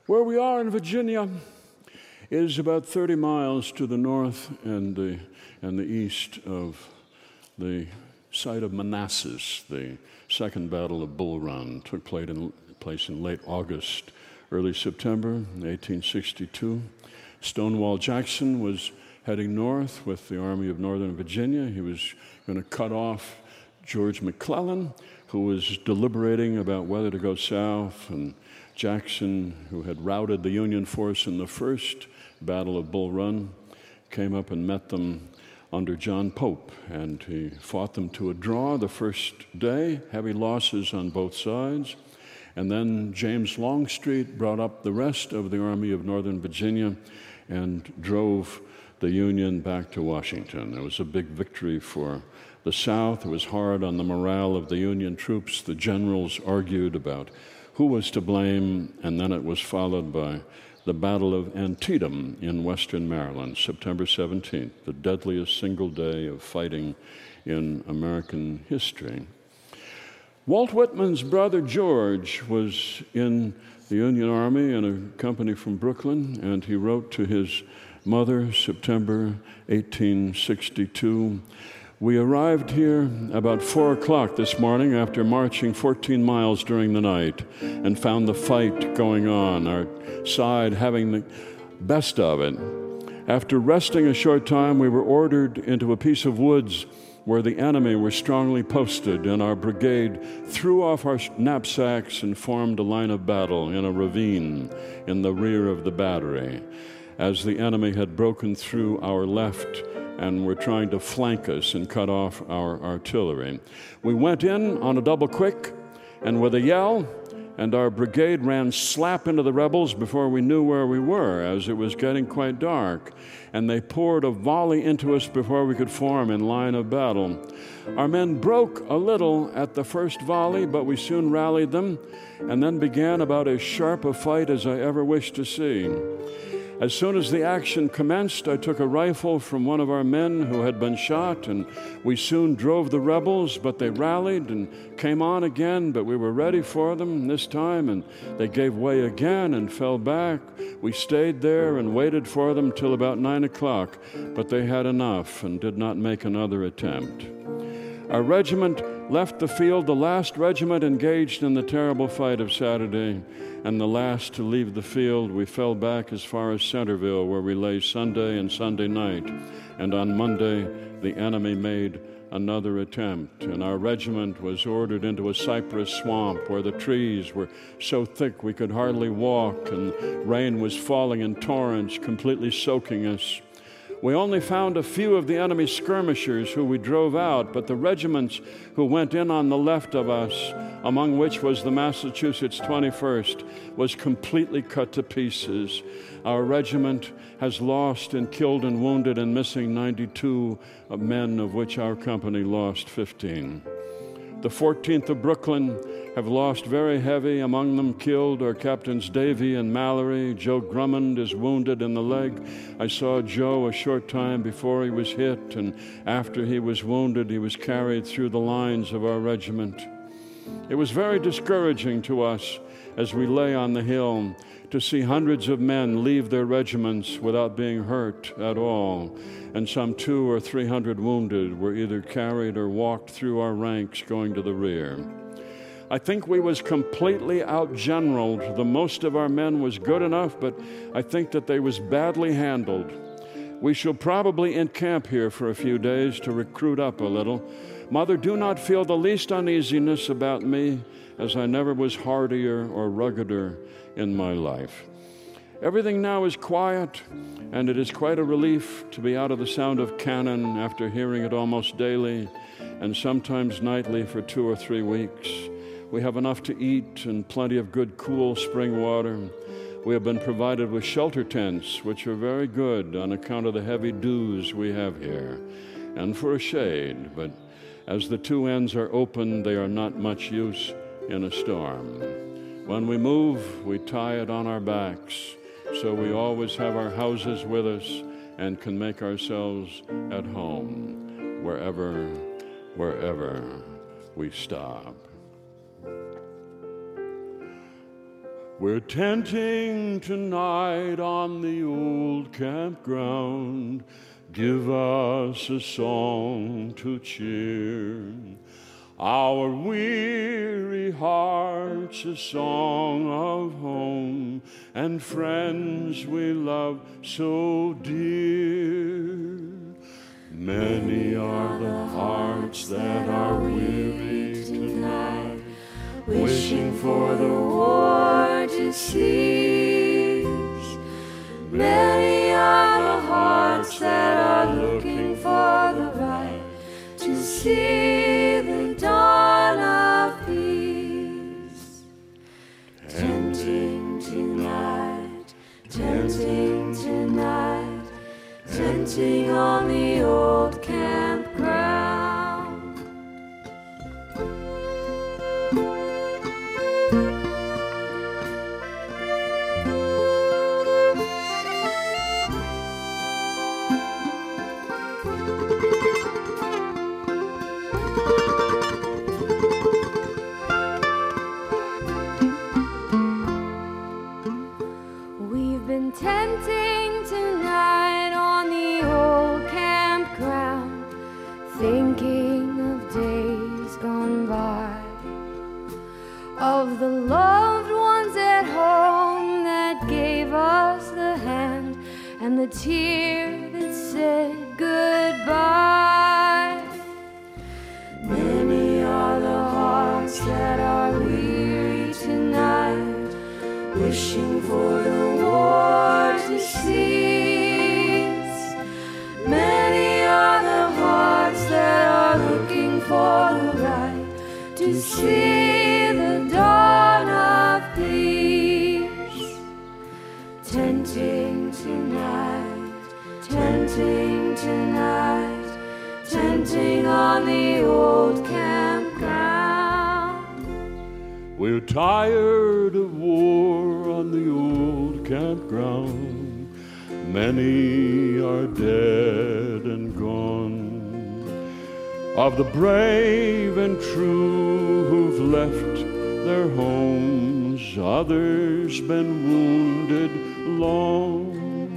Where we are in Virginia is about 30 miles to the north and the east of the site of Manassas. The Second Battle of Bull Run took place in late August, early September 1862. Stonewall Jackson was heading north with the Army of Northern Virginia. He was going to cut off George McClellan, who was deliberating about whether to go south, and Jackson, who had routed the Union force in the first Battle of Bull Run, came up and met them under John Pope, and he fought them to a draw the first day, heavy losses on both sides. And then James Longstreet brought up the rest of the Army of Northern Virginia and drove the Union back to Washington. It was a big victory for the South. It was hard on the morale of the Union troops. The generals argued about who was to blame, and then it was followed by the Battle of Antietam in western Maryland, September 17th, the deadliest single day of fighting in American history. Walt Whitman's brother George was in the Union Army in a company from Brooklyn, and he wrote to his mother, September 1862, "We arrived here about 4 o'clock this morning after marching 14 miles during the night and found the fight going on, our side having the best of it. After resting a short time, we were ordered into a piece of woods where the enemy were strongly posted, and our brigade threw off our knapsacks and formed a line of battle in a ravine in the rear of the battery, as the enemy had broken through our left and were trying to flank us and cut off our artillery. We went in on a double quick and with a yell, and our brigade ran slap into the rebels before we knew where we were, as it was getting quite dark, and they poured a volley into us before we could form in line of battle. Our men broke a little at the first volley, but we soon rallied them, and then began about as sharp a fight as I ever wished to see. As soon as the action commenced, I took a rifle from one of our men who had been shot, and we soon drove the rebels, but they rallied and came on again, but we were ready for them this time, and they gave way again and fell back. We stayed there and waited for them till about 9 o'clock, but they had enough and did not make another attempt. Our regiment left the field, the last regiment engaged in the terrible fight of Saturday, and the last to leave the field. We fell back as far as Centerville, where we lay Sunday and Sunday night, and on Monday the enemy made another attempt, and our regiment was ordered into a cypress swamp where the trees were so thick we could hardly walk, and rain was falling in torrents, completely soaking us. We only found a few of the enemy skirmishers who we drove out, but the regiments who went in on the left of us, among which was the Massachusetts 21st, was completely cut to pieces. Our regiment has lost in killed and wounded and missing 92 men, of which our company lost 15. The 14th of Brooklyn have lost very heavy. Among them killed are Captains Davy and Mallory. Joe Drummond is wounded in the leg. I saw Joe a short time before he was hit, and after he was wounded, he was carried through the lines of our regiment. It was very discouraging to us as we lay on the hill to see hundreds of men leave their regiments without being hurt at all, and some 200 or 300 wounded were either carried or walked through our ranks going to the rear. I think we was completely outgeneraled. The most of our men was good enough, but I think that they was badly handled. We shall probably encamp here for a few days to recruit up a little. Mother, do not feel the least uneasiness about me, as I never was hardier or ruggeder in my life. Everything now is quiet, and it is quite a relief to be out of the sound of cannon after hearing it almost daily and sometimes nightly for 2 or 3 weeks. We have enough to eat and plenty of good, cool spring water. We have been provided with shelter tents, which are very good on account of the heavy dews we have here, and for a shade, but as the 2 ends are open, they are not much use in a storm. When we move, we tie it on our backs, so we always have our houses with us and can make ourselves at home wherever we stop. We're tenting tonight on the old campground. Give us a song to cheer our weary hearts, a song of home and friends we love so dear. Many are the hearts that are weary tonight, wishing for the war to cease. Many are the hearts that are looking for the right to see the dawn of peace. Tenting tonight, tenting tonight, tenting on the old campground. We've been tenting tonight on the old campground, thinking of days gone by, of the loved ones at home that gave us the hand and the tear that said goodbye. Many are the hearts that are weary tonight, wishing for the war to cease. Many are the hearts that are looking for the right to see the dawn of peace. Tenting tonight, tenting tonight, tenting on the old campground. We're tired of war on the old campground. Many are dead and gone. Of the brave and true who've left their homes, others been wounded long.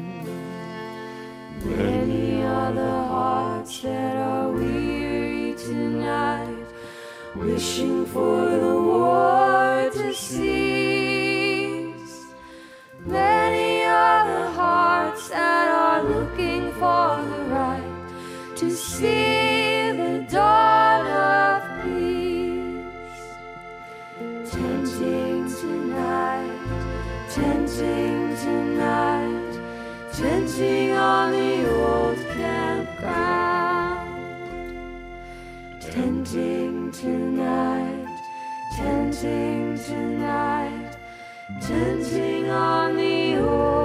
Many are the hearts that are weary tonight, wishing for the war to cease. Many are the hearts that are looking for the right to see the dawn of peace. Tenting tonight, tenting tonight, tenting on the old campground. Tenting tonight, tenting tonight, tenting on the old